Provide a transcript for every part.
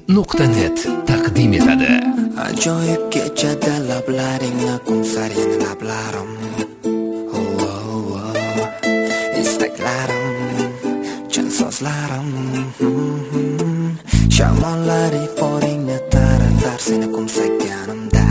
mp3.net taqdim etadi. Ajoyib kechada lablaringni qumsar yana lablarim. Istaklarim, chin so'zlarim. Shamollar iforingni taratar seni qumsaganimda.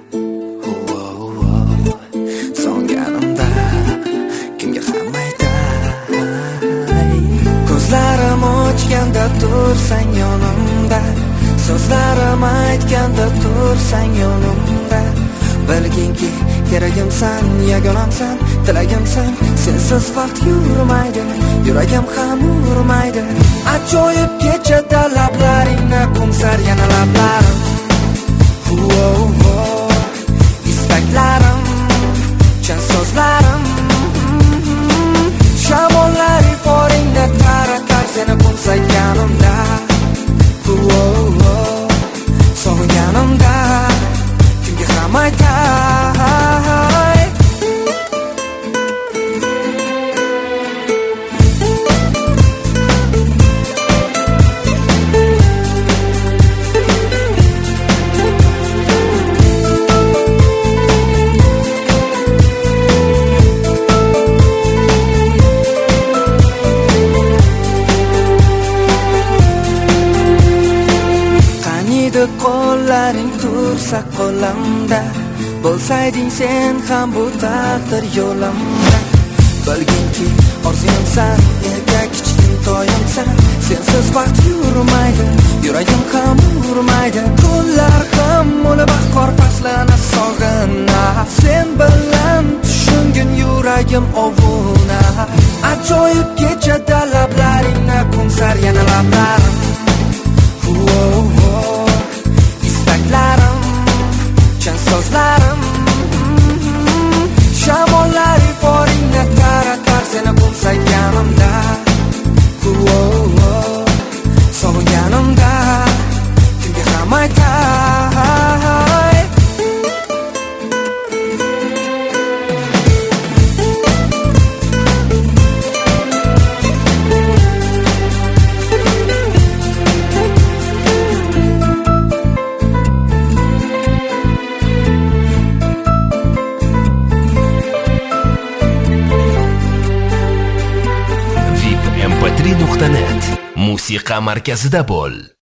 So'nganimda kimga ham aytay? Ko'zlarim ochganda tursang yonimda, so'zlarim aytganda tursang yonimda. Bilginki keragimsan, yagonamsan, tilagimsan. Sensiz vaqt yurmaydi, yuragim ham urmaydi. Ajoyib kechada lablaringni qumsar yana lablarim. Istaklarim, chin so'zlarim. Shamollar iforingni taratar seni qumsaganimda. Sog'inganimda kimga ham aytay? Qo'llaring tursa qo'limda, bo'lsayding sen ham bu taqdir yo'limda. Bilginki orzuyimsan, erkak kichkin toyimsan. Sensiz vaqt yurmaydi, yuragim ham urmaydi. Kunlar ham mo'li bahor faslini sog'inar. Sen bilan tushungin yuragim ovunar. Ajoyib kechada lablaringni qumsar yana lablarim. Istaklarim, chin so'zlarim. Shamollar iforingni taratar seni qumsaganimda. Sog'inganimda kimga ham aytay? mp3.net musiqa markazida bo'l.